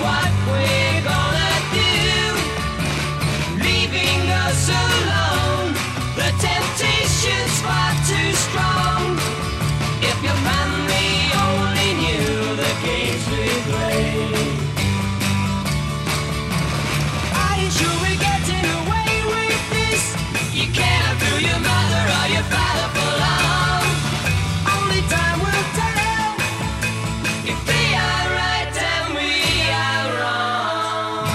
what we're gonna do, leaving us alone. The temptation's far too strong. If your family only knew the games we play. Are you sure we're getting away with this? You can't have your mother or your father for long. Only time will tell if they are right and we are wrong.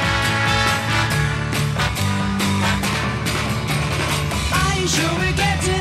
Are you sure we're getting